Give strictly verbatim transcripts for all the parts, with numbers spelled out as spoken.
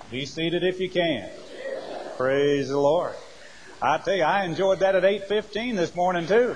Be seated if you can. Praise the Lord. I tell you, I enjoyed that at eight fifteen this morning too.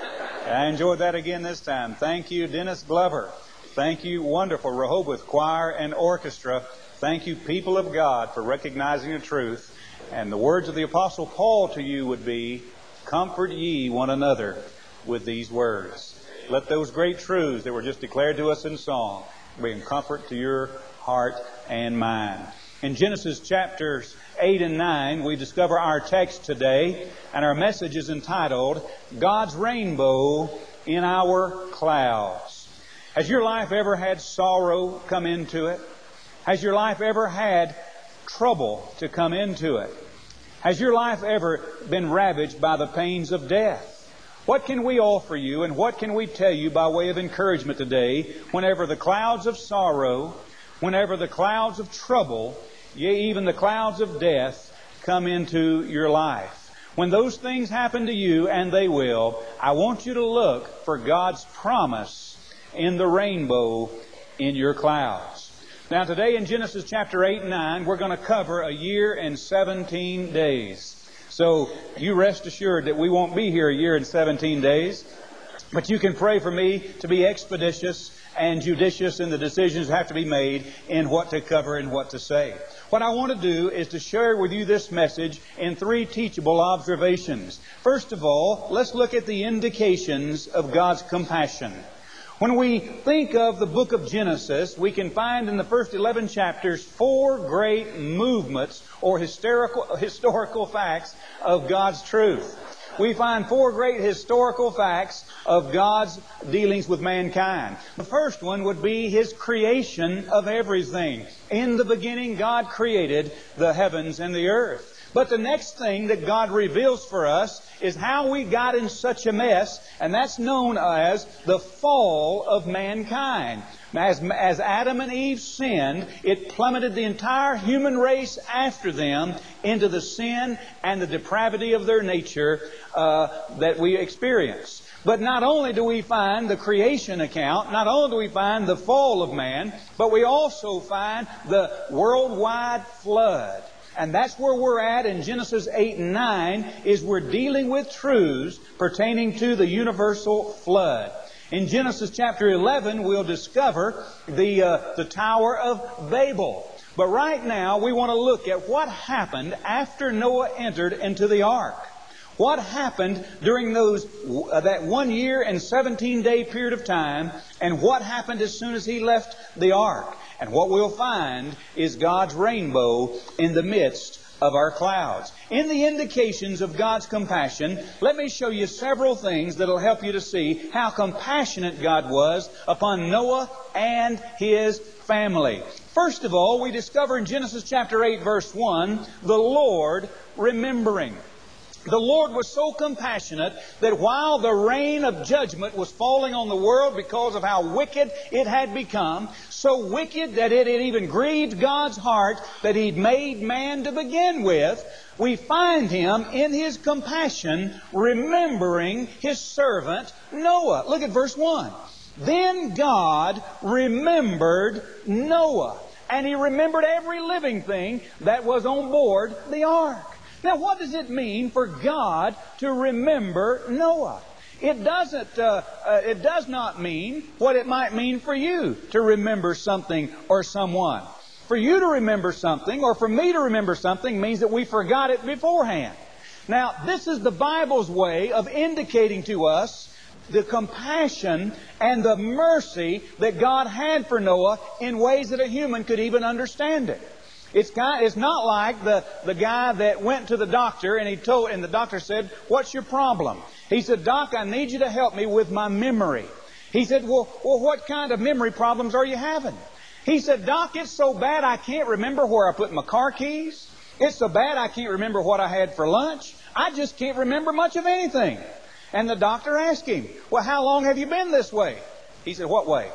I enjoyed that again this time. Thank you, Dennis Glover. Thank you, wonderful Rehoboth Choir and Orchestra. Thank you, people of God, for recognizing the truth. And the words of the Apostle Paul to you would be, comfort ye one another with these words. Let those great truths that were just declared to us in song bring comfort to your heart and mind. In Genesis chapters eight and nine, we discover our text today, and our message is entitled, God's Rainbow in Our Clouds. Has your life ever had sorrow come into it? Has your life ever had trouble to come into it? Has your life ever been ravaged by the pains of death? What can we offer you, and what can we tell you by way of encouragement today whenever the clouds of sorrow, whenever the clouds of trouble, yea, even the clouds of death come into your life? When those things happen to you, and they will, I want you to look for God's promise in the rainbow in your clouds. Now today in Genesis chapter eight and nine, we're going to cover a year and seventeen days. So you rest assured that we won't be here a year and seventeen days. But you can pray for me to be expeditious and judicious in the decisions that have to be made in what to cover and what to say. What I want to do is to share with you this message in three teachable observations. First of all, let's look at the indications of God's compassion. When we think of the book of Genesis, we can find in the first eleven chapters four great movements or historical, historical facts of God's truth. We find four great historical facts of God's dealings with mankind. The first one would be His creation of everything. In the beginning, God created the heavens and the earth. But the next thing that God reveals for us is how we got in such a mess, and that's known as the fall of mankind. As, as Adam and Eve sinned, it plummeted the entire human race after them into the sin and the depravity of their nature uh, that we experience. But not only do we find the creation account, not only do we find the fall of man, but we also find the worldwide flood. And that's where we're at in Genesis eight and nine, is we're dealing with truths pertaining to the universal flood. In Genesis chapter eleven, we'll discover the, uh, the Tower of Babel. But right now, we want to look at what happened after Noah entered into the ark. What happened during those uh, that one year and seventeen day period of time, and what happened as soon as he left the ark. And what we'll find is God's rainbow in the midst of our clouds. In the indications of God's compassion, let me show you several things that will help you to see how compassionate God was upon Noah and his family. First of all, we discover in Genesis chapter eight, verse one, the Lord remembering. The Lord was so compassionate that while the rain of judgment was falling on the world because of how wicked it had become, so wicked that it had even grieved God's heart that He'd made man to begin with, we find Him in His compassion remembering His servant Noah. Look at verse one. Then God remembered Noah, and He remembered every living thing that was on board the ark. Now, what does it mean for God to remember Noah? It doesn't. Uh, uh, it does not mean what it might mean for you to remember something or someone. For you to remember something, or for me to remember something, means that we forgot it beforehand. Now, this is the Bible's way of indicating to us the compassion and the mercy that God had for Noah in ways that a human could even understand it. It's kind, it's not like the, the guy that went to the doctor and he told, and the doctor said, "What's your problem?" He said, "Doc, I need you to help me with my memory." He said, well, well, what kind of memory problems are you having? He said, "Doc, it's so bad I can't remember where I put my car keys. It's so bad I can't remember what I had for lunch. I just can't remember much of anything." And the doctor asked him, "Well, how long have you been this way?" He said, "What way?"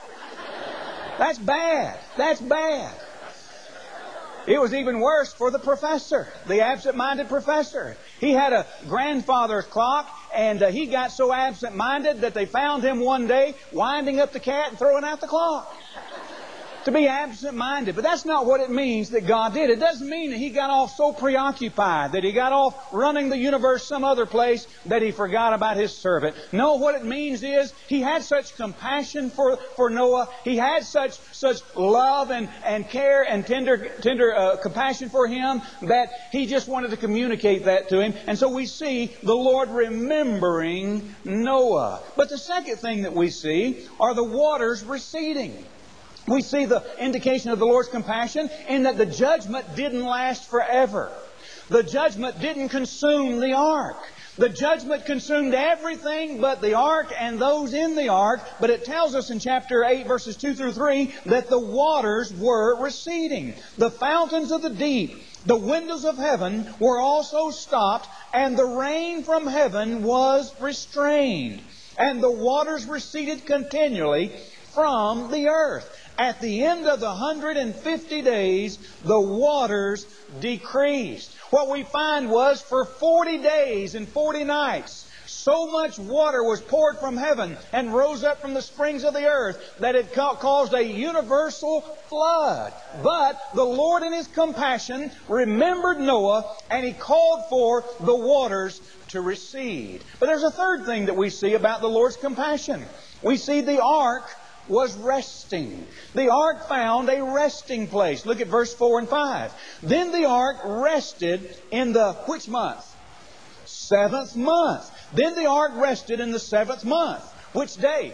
That's bad. That's bad. It was even worse for the professor, the absent-minded professor. He had a grandfather's clock, and uh, he got so absent-minded that they found him one day winding up the cat and throwing out the clock. To be absent-minded. But that's not what it means that God did. It doesn't mean that He got off so preoccupied, that He got off running the universe some other place, that He forgot about His servant. No, what it means is He had such compassion for, for Noah. He had such such love and, and care and tender, tender uh, compassion for him that He just wanted to communicate that to him. And so we see the Lord remembering Noah. But the second thing that we see are the waters receding. We see the indication of the Lord's compassion in that the judgment didn't last forever. The judgment didn't consume the ark. The judgment consumed everything but the ark and those in the ark. But it tells us in chapter eight, verses two through three, that the waters were receding. The fountains of the deep, the windows of heaven were also stopped, and the rain from heaven was restrained. And the waters receded continually from the earth. At the end of the one hundred fifty days, the waters decreased. What we find was for forty days and forty nights, so much water was poured from heaven and rose up from the springs of the earth that it caused a universal flood. But the Lord in His compassion remembered Noah, and He called for the waters to recede. But there's a third thing that we see about the Lord's compassion. We see the ark was resting. The ark found a resting place. Look at verse four and five. Then the ark rested in the which month? Seventh month. Then the ark rested in the seventh month. Which day?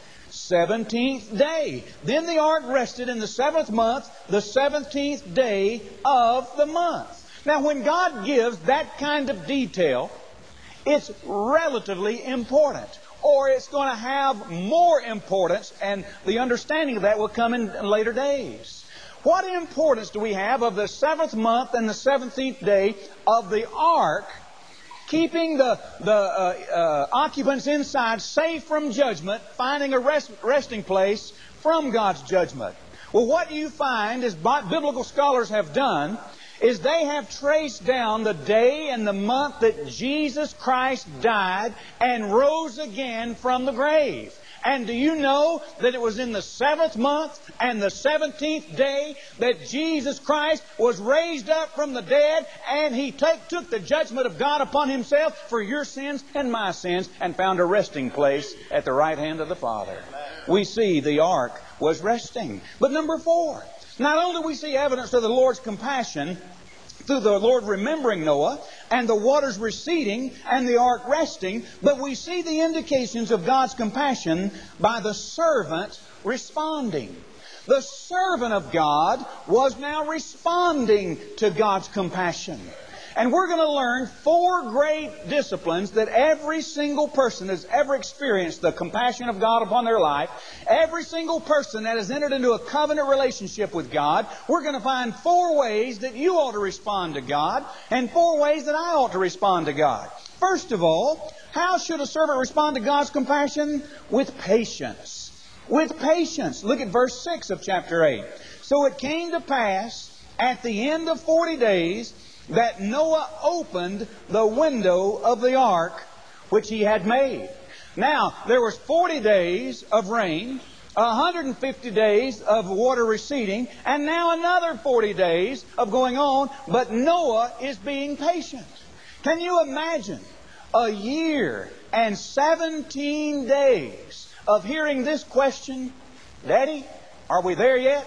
Seventeenth day. Then the ark rested in the seventh month, the seventeenth day of the month. Now when God gives that kind of detail, it's relatively important. Or it's going to have more importance, and the understanding of that will come in later days. What importance do we have of the seventh month and the seventeenth day of the ark, keeping the, the uh, uh, occupants inside safe from judgment, finding a rest, resting place from God's judgment? Well, what you find, as biblical scholars have done, is they have traced down the day and the month that Jesus Christ died and rose again from the grave. And do you know that it was in the seventh month and the seventeenth day that Jesus Christ was raised up from the dead, and He take, took the judgment of God upon Himself for your sins and my sins, and found a resting place at the right hand of the Father. We see the ark was resting. But number four, not only do we see evidence of the Lord's compassion through the Lord remembering Noah and the waters receding and the ark resting, but we see the indications of God's compassion by the servant responding. The servant of God was now responding to God's compassion. And we're going to learn four great disciplines that every single person has ever experienced the compassion of God upon their life. Every single person that has entered into a covenant relationship with God. We're going to find four ways that you ought to respond to God, and four ways that I ought to respond to God. First of all, how should a servant respond to God's compassion? With patience. With patience. Look at verse six of chapter eight. So it came to pass at the end of forty days that Noah opened the window of the ark which he had made. Now, there was forty days of rain, one hundred fifty days of water receding, and now another forty days of going on, but Noah is being patient. Can you imagine a year and seventeen days of hearing this question? Daddy, are we there yet?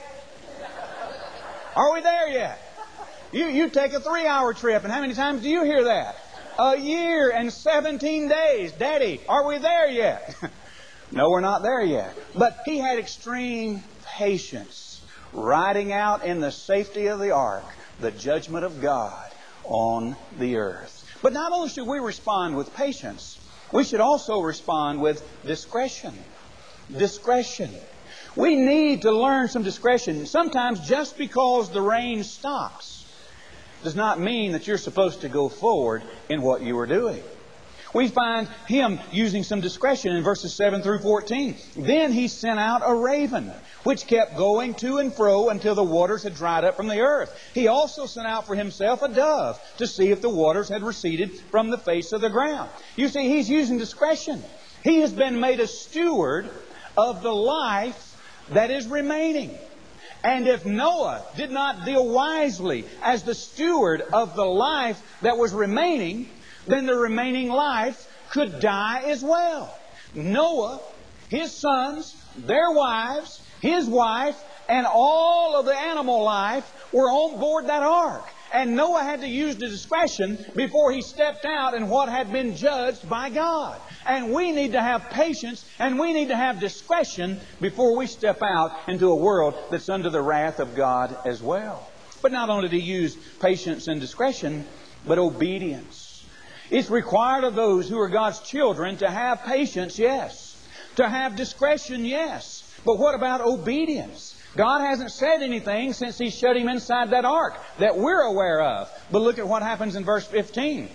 Are we there yet? You, you take a three-hour trip, and how many times do you hear that? A year and seventeen days. Daddy, are we there yet? No, we're not there yet. But he had extreme patience, riding out in the safety of the ark the judgment of God on the earth. But not only should we respond with patience, we should also respond with discretion. Discretion. We need to learn some discretion. Sometimes just because the rain stops does not mean that you're supposed to go forward in what you are doing. We find him using some discretion in verses seven through fourteen. Then he sent out a raven, which kept going to and fro until the waters had dried up from the earth. He also sent out for himself a dove to see if the waters had receded from the face of the ground. You see, he's using discretion. He has been made a steward of the life that is remaining. And if Noah did not deal wisely as the steward of the life that was remaining, then the remaining life could die as well. Noah, his sons, their wives, his wife, and all of the animal life were on board that ark. And Noah had to use the discretion before he stepped out in what had been judged by God. And we need to have patience and we need to have discretion before we step out into a world that's under the wrath of God as well. But not only to use patience and discretion, but obedience. It's required of those who are God's children to have patience, yes. To have discretion, yes. But what about obedience? God hasn't said anything since He shut him inside that ark that we're aware of. But look at what happens in verse fifteen.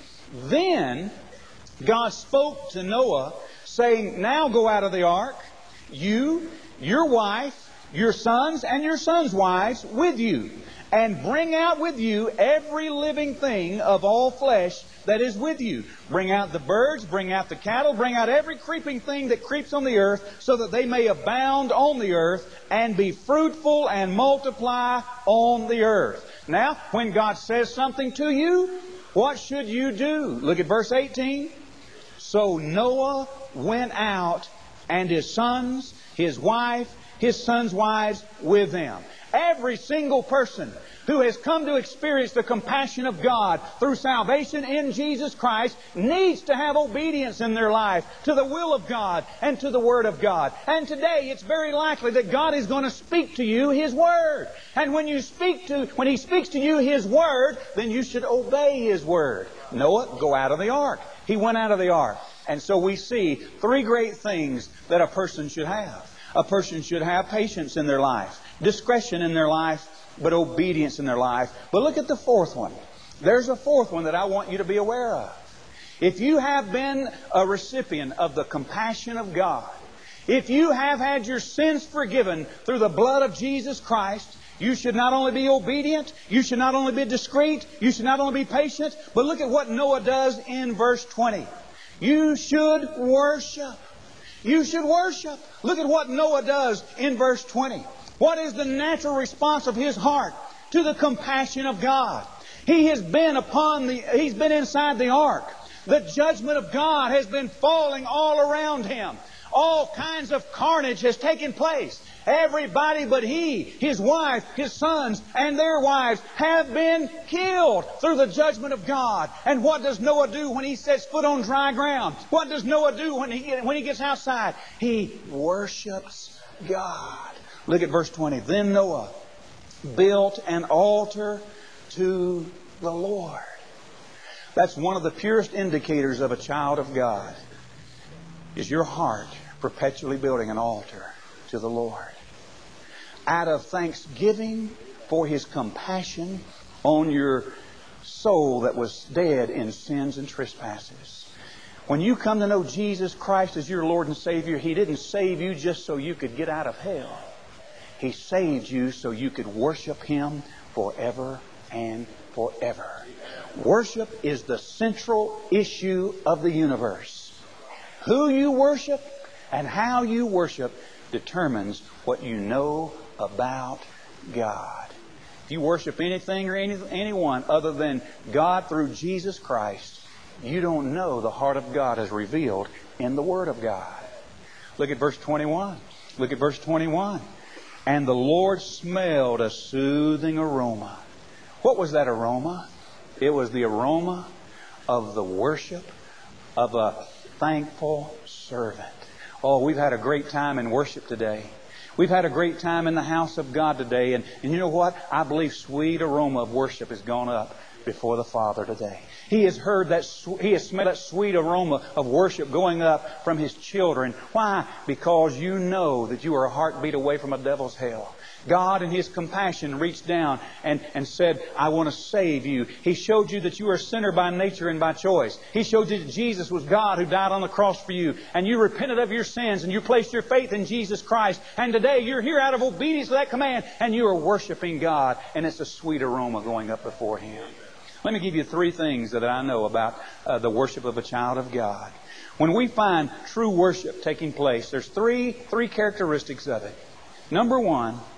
Then God spoke to Noah, saying, now go out of the ark, you, your wife, your sons, and your sons' wives with you, and bring out with you every living thing of all flesh that is with you. Bring out the birds, bring out the cattle, bring out every creeping thing that creeps on the earth, so that they may abound on the earth, and be fruitful and multiply on the earth. Now, when God says something to you, what should you do? Look at verse eighteen. So Noah went out, and his sons, his wife, his sons' wives with him. Every single person who has come to experience the compassion of God through salvation in Jesus Christ needs to have obedience in their life to the will of God and to the Word of God. And today it's very likely that God is going to speak to you His Word. And when you speak to, when He speaks to you His Word, then you should obey His Word. Noah, go out of the ark. He went out of the ark. And so we see three great things that a person should have. A person should have patience in their life, discretion in their life, but obedience in their life. But look at the fourth one. There's a fourth one that I want you to be aware of. If you have been a recipient of the compassion of God, if you have had your sins forgiven through the blood of Jesus Christ, you should not only be obedient, you should not only be discreet, you should not only be patient, but look at what Noah does in verse twenty. You should worship. You should worship. Look at what Noah does in verse twenty. What is the natural response of his heart to the compassion of God? He has been upon the, he's been inside the ark. The judgment of God has been falling all around him. All kinds of carnage has taken place. Everybody but he, his wife, his sons, and their wives have been killed through the judgment of God. And what does Noah do when he sets foot on dry ground? What does Noah do when he, when he gets outside? He worships God. Look at verse twenty. Then Noah built an altar to the Lord. That's one of the purest indicators of a child of God, is your heart perpetually building an altar to the Lord. Out of thanksgiving for His compassion on your soul that was dead in sins and trespasses. When you come to know Jesus Christ as your Lord and Savior, He didn't save you just so you could get out of hell. He saved you so you could worship Him forever and forever. Worship is the central issue of the universe. Who you worship and how you worship determines what you know about God. If you worship anything or any, anyone other than God through Jesus Christ, you don't know the heart of God as revealed in the Word of God. Look at verse twenty-one. Look at verse twenty-one. And the Lord smelled a soothing aroma. What was that aroma? It was the aroma of the worship of a thankful servant. Oh, we've had a great time in worship today. We've had a great time in the house of God today. And, and you know what? I believe sweet aroma of worship has gone up before the Father today. He has heard that, He has smelled that sweet aroma of worship going up from His children. Why? Because you know that you are a heartbeat away from a devil's hell. God in His compassion reached down and, and said, I want to save you. He showed you that you are a sinner by nature and by choice. He showed you that Jesus was God who died on the cross for you. And you repented of your sins and you placed your faith in Jesus Christ. And today you're here out of obedience to that command and you are worshiping God. And it's a sweet aroma going up before Him. Let me give you three things that I know about uh, the worship of a child of God. When we find true worship taking place, there's three, three characteristics of it. Number one,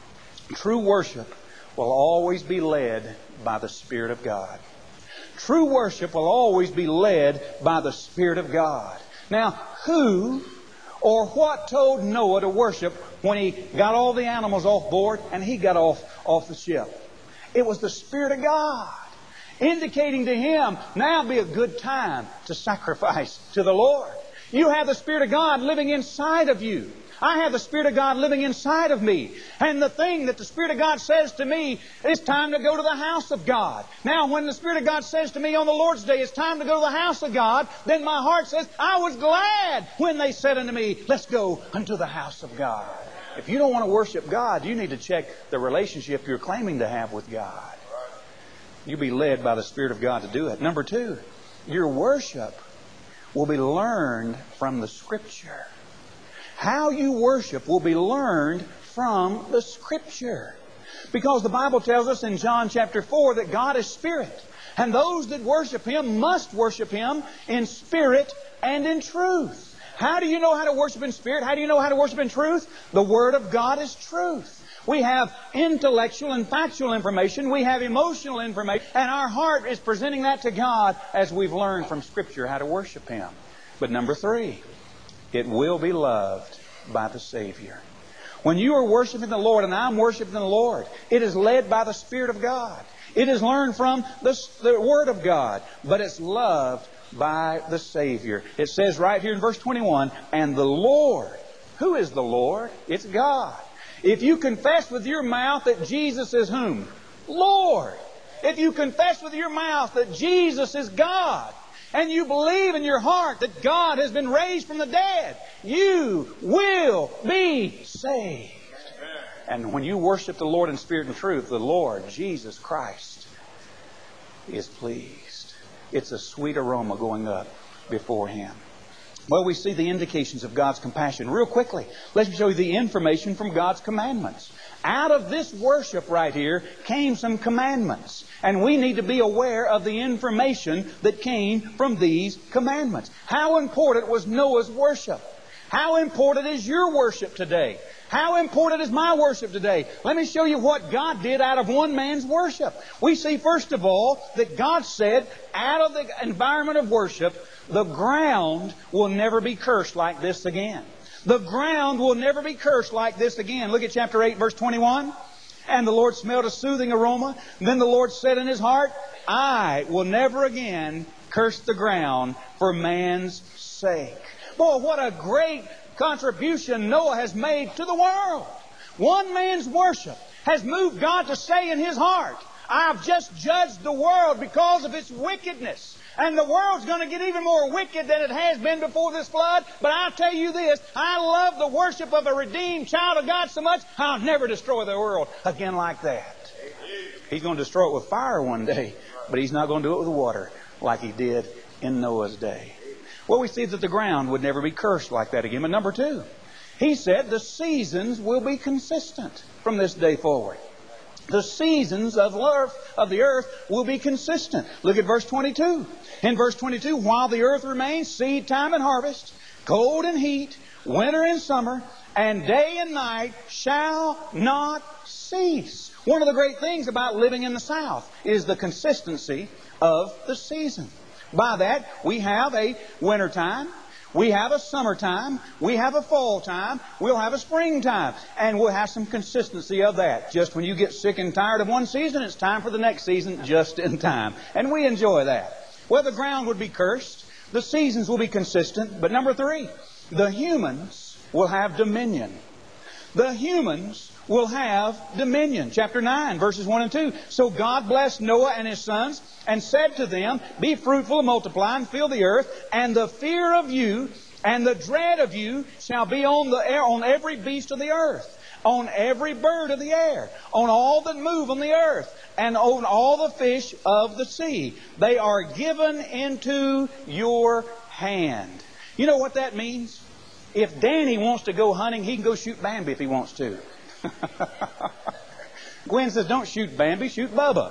True worship will always be led by the Spirit of God. True worship will always be led by the Spirit of God. Now, who or what told Noah to worship when he got all the animals off board and he got off, off the ship? It was the Spirit of God, indicating to him, now be a good time to sacrifice to the Lord. You have the Spirit of God living inside of you. I have the Spirit of God living inside of me. And the thing that the Spirit of God says to me, it's time to go to the house of God. Now, when the Spirit of God says to me on the Lord's Day, it's time to go to the house of God, then my heart says, I was glad when they said unto me, let's go unto the house of God. If you don't want to worship God, you need to check the relationship you're claiming to have with God. You'll be led by the Spirit of God to do it. Number two, your worship will be learned from the Scripture. How you worship will be learned from the Scripture. Because the Bible tells us in John chapter four that God is Spirit. And those that worship Him must worship Him in spirit and in truth. How do you know how to worship in spirit? How do you know how to worship in truth? The Word of God is truth. We have intellectual and factual information. We have emotional information. And our heart is presenting that to God as we've learned from Scripture how to worship Him. But number three, it will be loved by the Savior. When you are worshiping the Lord and I'm worshiping the Lord, it is led by the Spirit of God. It is learned from the, the Word of God, but it's loved by the Savior. It says right here in verse twenty-one, and the Lord. Who is the Lord? It's God. If you confess with your mouth that Jesus is whom? Lord. If you confess with your mouth that Jesus is God, and you believe in your heart that God has been raised from the dead, you will be saved. And when you worship the Lord in spirit and truth, the Lord, Jesus Christ, is pleased. It's a sweet aroma going up before Him. Well, we see the indications of God's compassion. Real quickly, let me show you the information from God's commandments. Out of this worship right here came some commandments. And we need to be aware of the information that came from these commandments. How important was Noah's worship? How important is your worship today? How important is my worship today? Let me show you what God did out of one man's worship. We see, first of all, that God said, out of the environment of worship, the ground will never be cursed like this again. The ground will never be cursed like this again. Look at chapter eight, verse twenty-one. And the Lord smelled a soothing aroma. Then the Lord said in His heart, I will never again curse the ground for man's sake. Boy, what a great contribution Noah has made to the world. One man's worship has moved God to say in His heart, I've just judged the world because of its wickedness. And the world's going to get even more wicked than it has been before this flood. But I'll tell you this, I love the worship of a redeemed child of God so much, I'll never destroy the world again like that. He's going to destroy it with fire one day, but He's not going to do it with water like He did in Noah's day. Well, we see that the ground would never be cursed like that again. But number two, He said the seasons will be consistent from this day forward. The seasons of earth, of the earth will be consistent. Look at verse twenty-two. In verse twenty-two, while the earth remains, seed time and harvest, cold and heat, winter and summer, and day and night shall not cease. One of the great things about living in the South is the consistency of the season. By that, we have a winter time, we have a summertime, we have a fall time, we'll have a springtime, and we'll have some consistency of that. Just when you get sick and tired of one season, it's time for the next season just in time. And we enjoy that. Well, the ground would be cursed, the seasons will be consistent, but number three, the humans will have dominion. The humans will have dominion. Chapter nine, verses one and two. So God blessed Noah and his sons and said to them, be fruitful and multiply and fill the earth, and the fear of you and the dread of you shall be on the air, on every beast of the earth, on every bird of the air, on all that move on the earth, and on all the fish of the sea. They are given into your hand. You know what that means? If Danny wants to go hunting, he can go shoot Bambi if he wants to. Gwen says, don't shoot Bambi, shoot Bubba.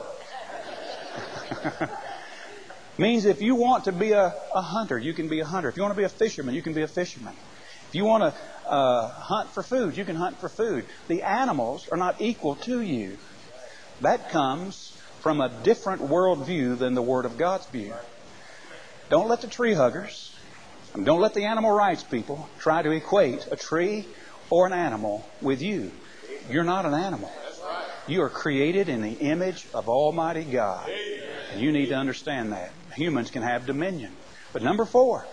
Means if you want to be a, a hunter, you can be a hunter. If you want to be a fisherman, you can be a fisherman. If you want to uh, hunt for food. You can hunt for food. The animals are not equal to you. That comes from a different worldview than the Word of God's view. Don't let the tree huggers, don't let the animal rights people try to equate a tree or an animal with you. You're not an animal. You are created in the image of Almighty God. And you need to understand that. Humans can have dominion. But number four,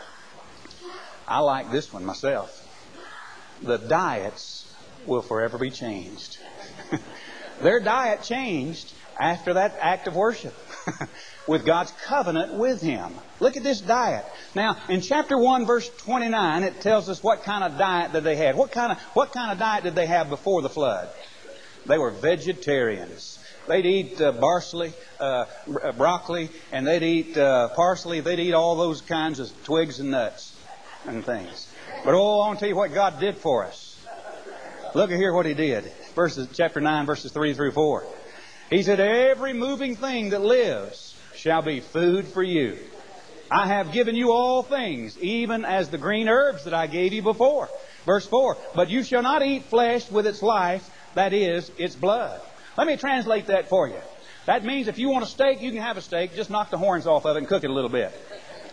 I like this one myself. The diets will forever be changed. Their diet changed after that act of worship with God's covenant with Him. Look at this diet. Now, in chapter one, verse twenty-nine, it tells us what kind of diet that they had. What kind of, what kind of diet did they have before the flood? They were vegetarians. They'd eat uh, parsley, uh, broccoli, and they'd eat uh, parsley. They'd eat all those kinds of twigs and nuts and things. But oh, I want to tell you what God did for us. Look at here what He did. Verses, chapter nine, verses three through four. He said, every moving thing that lives shall be food for you. I have given you all things, even as the green herbs that I gave you before. Verse four, but you shall not eat flesh with its life, that is, its blood. Let me translate that for you. That means if you want a steak, you can have a steak. Just knock the horns off of it and cook it a little bit.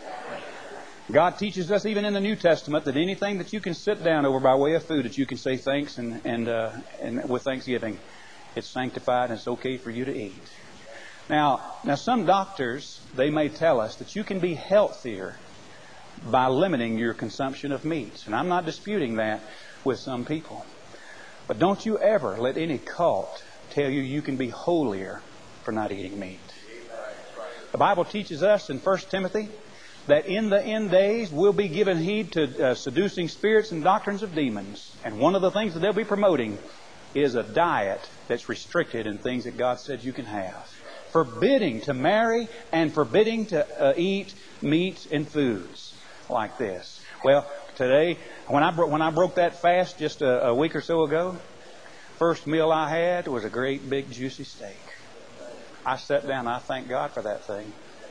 God teaches us even in the New Testament that anything that you can sit down over by way of food, that you can say thanks and, and, uh, and with thanksgiving, it's sanctified and it's okay for you to eat. Now, now some doctors, they may tell us that you can be healthier by limiting your consumption of meats. And I'm not disputing that with some people. But don't you ever let any cult tell you you can be holier for not eating meat. The Bible teaches us in First Timothy that in the end days we'll be given heed to uh, seducing spirits and doctrines of demons. And one of the things that they'll be promoting is a diet that's restricted in things that God said you can have. Forbidding to marry and forbidding to uh, eat meats and foods like this. Well, today, when I, bro- when I broke that fast just a, a week or so ago, first meal I had was a great big juicy steak. I sat down and I thank God for that thing.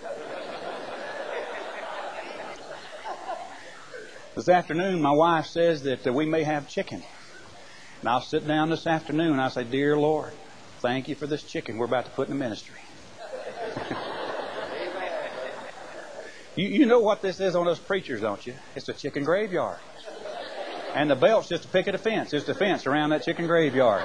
This afternoon, my wife says that uh, we may have chicken. And I'll sit down this afternoon and I'll say, Dear Lord, thank you for this chicken we're about to put in the ministry. you, you know what this is on us preachers, don't you? It's a chicken graveyard. And the belt's just a picket of fence. It's a fence around that chicken graveyard.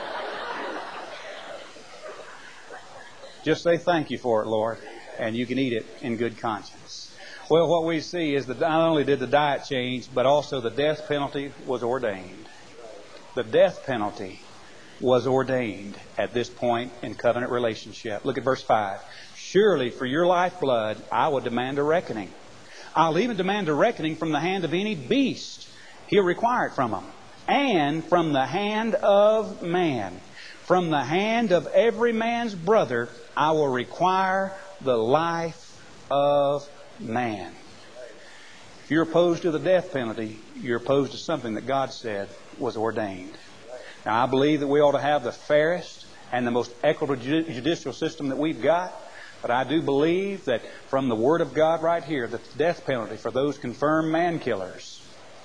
Just say thank you for it, Lord, and you can eat it in good conscience. Well, what we see is that not only did the diet change, but also the death penalty was ordained. The death penalty was ordained at this point in covenant relationship. Look at verse five. Surely for your lifeblood I will demand a reckoning. I'll even demand a reckoning from the hand of any beast. He'll require it from them. And from the hand of man. From the hand of every man's brother I will require the life of man. If you're opposed to the death penalty, you're opposed to something that God said was ordained. Now, I believe that we ought to have the fairest and the most equitable judicial system that we've got. But I do believe that from the Word of God right here, that the death penalty for those confirmed man killers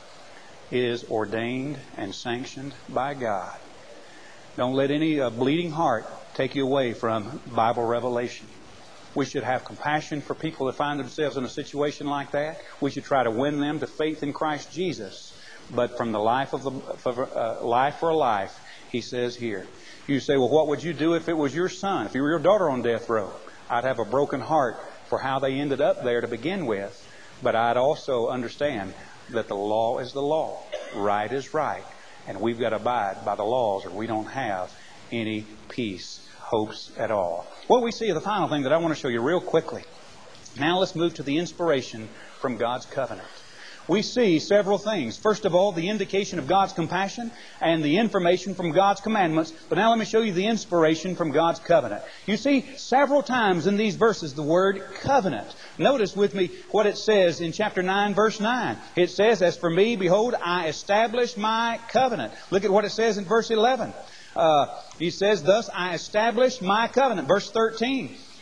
is ordained and sanctioned by God. Don't let any uh, bleeding heart take you away from Bible revelation. We should have compassion for people that find themselves in a situation like that. We should try to win them to faith in Christ Jesus. But from the life of the for, uh, life for a life, He says here. You say, well, what would you do if it was your son, if you were your daughter on death row? I'd have a broken heart for how they ended up there to begin with. But I'd also understand that the law is the law. Right is right. And we've got to abide by the laws or we don't have any peace, hopes at all. What we see is the final thing that I want to show you real quickly. Now let's move to the inspiration from God's covenant. We see several things. First of all, the indication of God's compassion and the information from God's commandments. But now let me show you the inspiration from God's covenant. You see several times in these verses the word covenant. Notice with me what it says in chapter nine, verse nine. It says, as for me, behold, I establish my covenant. Look at what it says in verse eleven. Uh, he says, thus I establish my covenant. Verse thirteen.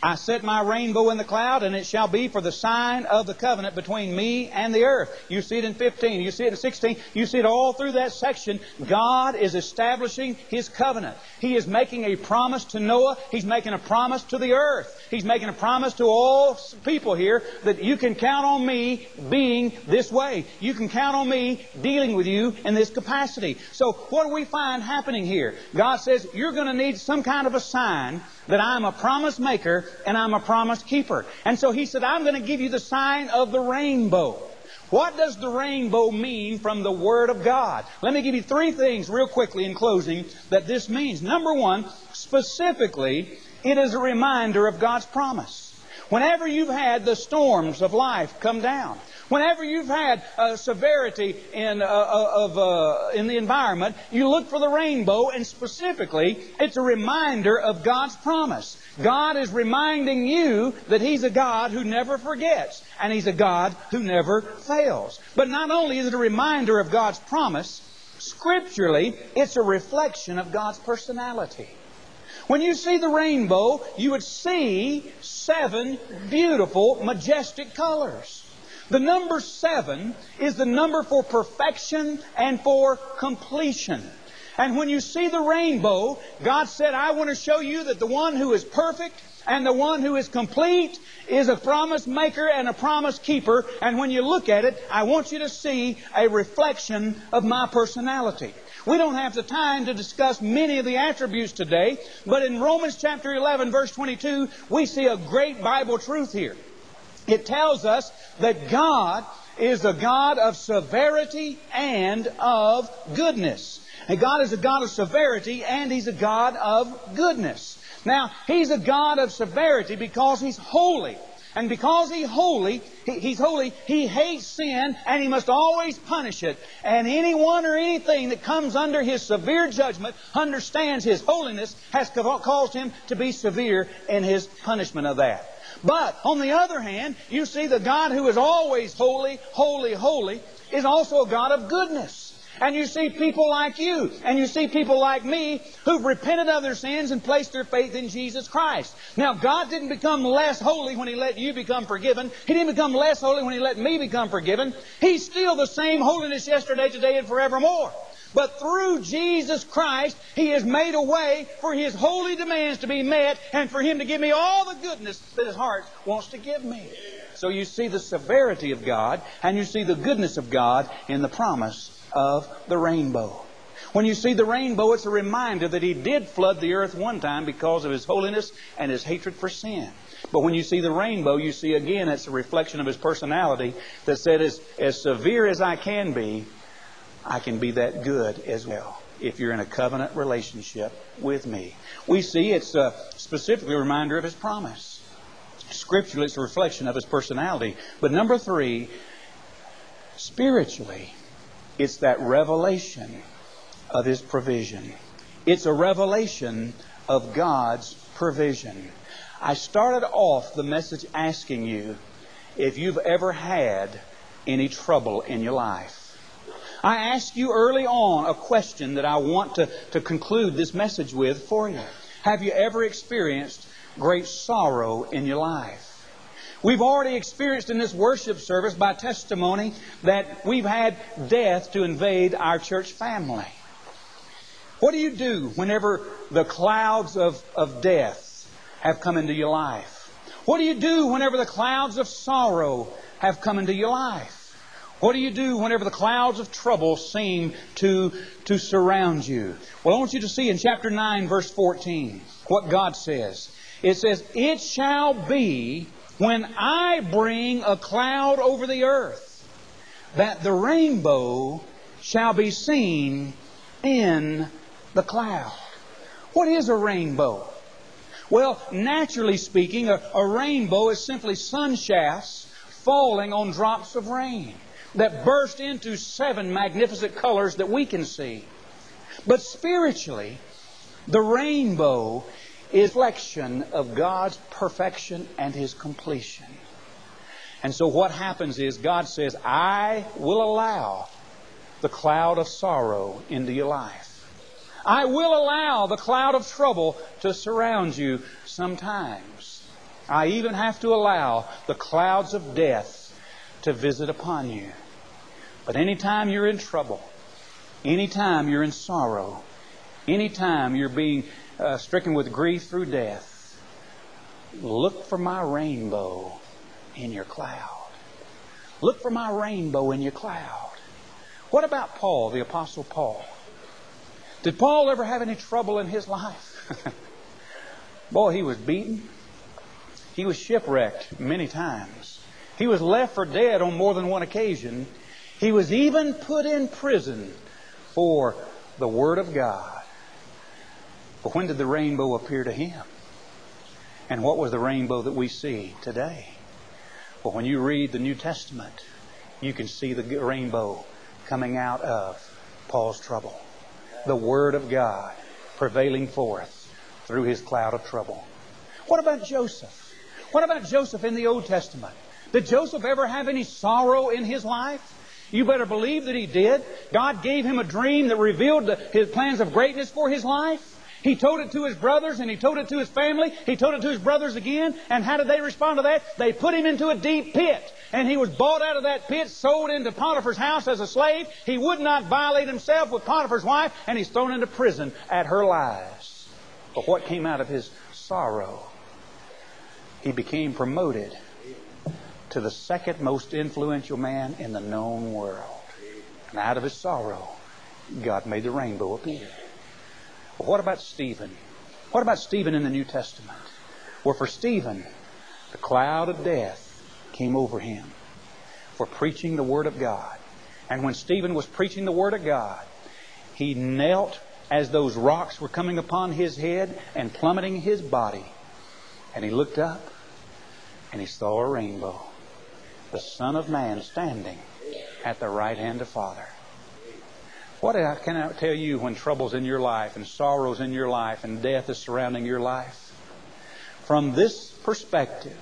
I set my rainbow in the cloud, and it shall be for the sign of the covenant between me and the earth. You see it in fifteen. You see it in sixteen. You see it all through that section. God is establishing His covenant. He is making a promise to Noah. He's making a promise to the earth. He's making a promise to all people here that you can count on me being this way. You can count on me dealing with you in this capacity. So what do we find happening here? God says, you're going to need some kind of a sign that I'm a promise maker and I'm a promise keeper. And so He said, I'm going to give you the sign of the rainbow. What does the rainbow mean from the Word of God? Let me give you three things real quickly in closing that this means. Number one, specifically, it is a reminder of God's promise. Whenever you've had the storms of life come down, whenever you've had uh, severity in, uh, of, uh, in the environment, you look for the rainbow, and specifically, it's a reminder of God's promise. God is reminding you that He's a God who never forgets, and He's a God who never fails. But not only is it a reminder of God's promise, scripturally, it's a reflection of God's personality. When you see the rainbow, you would see seven beautiful, majestic colors. The number seven is the number for perfection and for completion. And when you see the rainbow, God said, I want to show you that the one who is perfect and the one who is complete is a promise maker and a promise keeper. And when you look at it, I want you to see a reflection of my personality. We don't have the time to discuss many of the attributes today, but in Romans chapter eleven, verse twenty-two, we see a great Bible truth here. It tells us that God is a God of severity and of goodness. And God is a God of severity and He's a God of goodness. Now, He's a God of severity because He's holy. And because He's holy, he, He's holy, He hates sin and He must always punish it. And anyone or anything that comes under His severe judgment understands His holiness has caused Him to be severe in His punishment of that. But, on the other hand, you see the God who is always holy, holy, holy, is also a God of goodness. And you see people like you, and you see people like me, who've repented of their sins and placed their faith in Jesus Christ. Now, God didn't become less holy when He let you become forgiven. He didn't become less holy when He let me become forgiven. He's still the same holiness yesterday, today, and forevermore. But through Jesus Christ, He has made a way for His holy demands to be met and for Him to give me all the goodness that His heart wants to give me. So you see the severity of God and you see the goodness of God in the promise of the rainbow. When you see the rainbow, it's a reminder that He did flood the earth one time because of His holiness and His hatred for sin. But when you see the rainbow, you see again it's a reflection of His personality that said, as, as severe as I can be, I can be that good as well if you're in a covenant relationship with me. We see it's a specifically a reminder of His promise. Scripturally, it's a reflection of His personality. But number three, spiritually, it's that revelation of His provision. It's a revelation of God's provision. I started off the message asking you if you've ever had any trouble in your life. I asked you early on a question that I want to, to conclude this message with for you. Have you ever experienced great sorrow in your life? We've already experienced in this worship service by testimony that we've had death to invade our church family. What do you do whenever the clouds of, of death have come into your life? What do you do whenever the clouds of sorrow have come into your life? What do you do whenever the clouds of trouble seem to, to surround you? Well, I want you to see in chapter nine, verse fourteen, what God says. It says, "It shall be when I bring a cloud over the earth, that the rainbow shall be seen in the cloud." What is a rainbow? Well, naturally speaking, a, a rainbow is simply sun shafts falling on drops of rain that burst into seven magnificent colors that we can see. But spiritually, the rainbow is a reflection of God's perfection and His completion. And so what happens is God says, I will allow the cloud of sorrow into your life. I will allow the cloud of trouble to surround you sometimes. I even have to allow the clouds of death to visit upon you. But anytime you're in trouble, anytime you're in sorrow, anytime you're being uh, stricken with grief through death, look for my rainbow in your cloud. Look for my rainbow in your cloud. What about Paul, the Apostle Paul? Did Paul ever have any trouble in his life? Boy, he was beaten. He was shipwrecked many times. He was left for dead on more than one occasion. He was even put in prison for the Word of God. But when did the rainbow appear to him? And what was the rainbow that we see today? Well, when you read the New Testament, you can see the rainbow coming out of Paul's trouble. The Word of God prevailing forth through his cloud of trouble. What about Joseph? What about Joseph in the Old Testament? Did Joseph ever have any sorrow in his life? You better believe that he did. God gave him a dream that revealed the, his plans of greatness for his life. He told it to his brothers and he told it to his family. He told it to his brothers again. And how did they respond to that? They put him into a deep pit. And he was bought out of that pit, sold into Potiphar's house as a slave. He would not violate himself with Potiphar's wife, and he's thrown into prison at her lies. But what came out of his sorrow? He became promoted to the second most influential man in the known world. And out of his sorrow, God made the rainbow appear. Well, what about Stephen? What about Stephen in the New Testament? Well, for Stephen, the cloud of death came over him for preaching the Word of God. And when Stephen was preaching the Word of God, he knelt as those rocks were coming upon his head and plummeting his body. And he looked up and he saw a rainbow. The Son of Man standing at the right hand of Father. What can I tell you when trouble's in your life and sorrow's in your life and death is surrounding your life? From this perspective,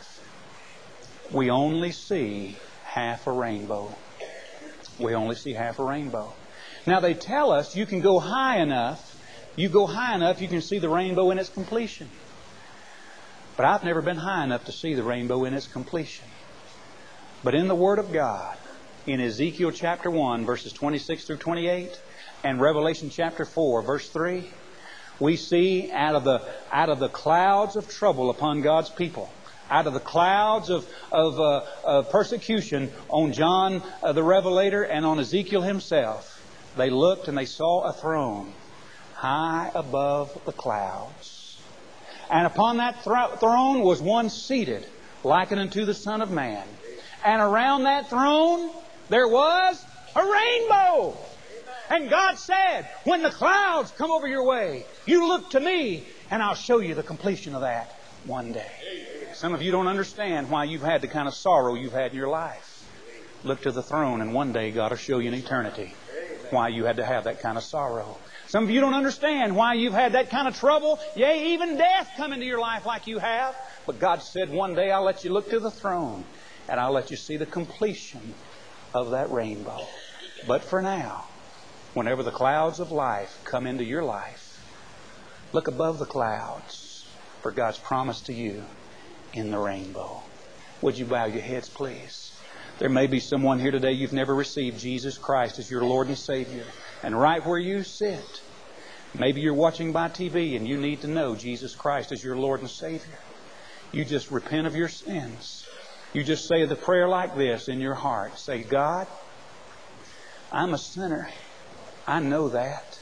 we only see half a rainbow. We only see half a rainbow. Now they tell us you can go high enough, you go high enough, you can see the rainbow in its completion. But I've never been high enough to see the rainbow in its completion. But in the Word of God, in Ezekiel chapter one, verses twenty-six through twenty-eight, and Revelation chapter four, verse three, we see out of the out of the clouds of trouble upon God's people, out of the clouds of of, uh, of persecution on John uh, the Revelator and on Ezekiel himself, they looked and they saw a throne high above the clouds, and upon that th- throne was one seated, likened unto the Son of Man, and around that throne there was a rainbow. And God said, when the clouds come over your way, you look to me and I'll show you the completion of that one day. Some of you don't understand why you've had the kind of sorrow you've had in your life. Look to the throne and one day God will show you in eternity why you had to have that kind of sorrow. Some of you don't understand why you've had that kind of trouble, yea, even death come into your life like you have. But God said, one day I'll let you look to the throne and I'll let you see the completion of that rainbow. But for now, whenever the clouds of life come into your life, look above the clouds for God's promise to you in the rainbow. Would you bow your heads, please? There may be someone here today, you've never received Jesus Christ as your Lord and Savior. And right where you sit, maybe you're watching by T V and you need to know Jesus Christ as your Lord and Savior. You just repent of your sins. You just say the prayer like this in your heart. Say, God, I'm a sinner. I know that.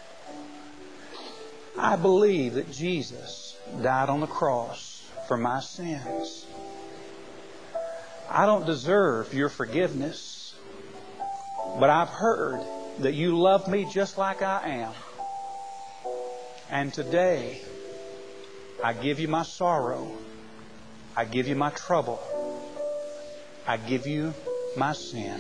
I believe that Jesus died on the cross for my sins. I don't deserve your forgiveness, but I've heard that you love me just like I am. And today, I give you my sorrow. I give you my trouble. I give you my sin.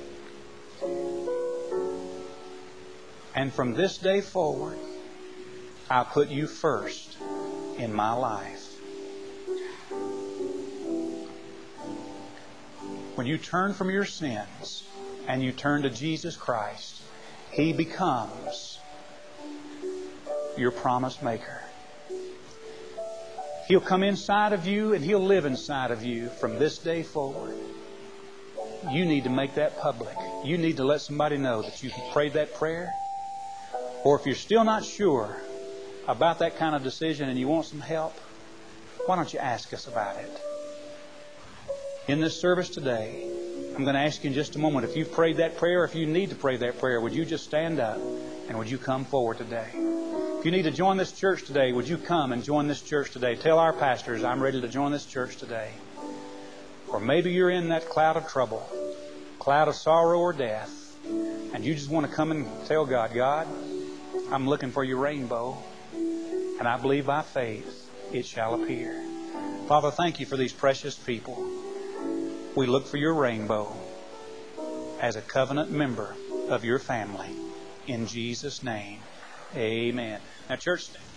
And from this day forward, I'll put you first in my life. When you turn from your sins and you turn to Jesus Christ, He becomes your promise maker. He'll come inside of you and He'll live inside of you from this day forward. You need to make that public. You need to let somebody know that you prayed that prayer. Or if you're still not sure about that kind of decision and you want some help, why don't you ask us about it? In this service today, I'm going to ask you in just a moment, if you've prayed that prayer, if you need to pray that prayer, would you just stand up and would you come forward today? If you need to join this church today, would you come and join this church today? Tell our pastors, I'm ready to join this church today. Or maybe you're in that cloud of trouble, cloud of sorrow or death, and you just want to come and tell God, God, I'm looking for your rainbow, and I believe by faith it shall appear. Father, thank you for these precious people. We look for your rainbow as a covenant member of your family. In Jesus' name, amen. Now, church...